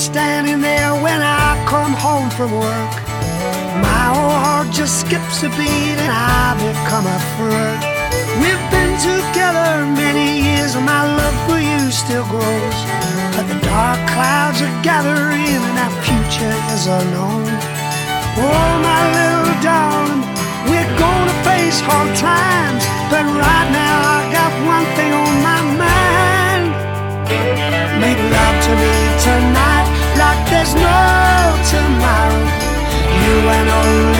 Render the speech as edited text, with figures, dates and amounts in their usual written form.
standing there when I come home from work. My old heart just skips a beat and I become a flirt. We've been together many years and my love for you still grows, but the dark clouds are gathering and our future is unknown. Oh, my little darling, we're gonna face hard times, but right now I got one thing on my mind. Make love to me tonight like there's no tomorrow. You and only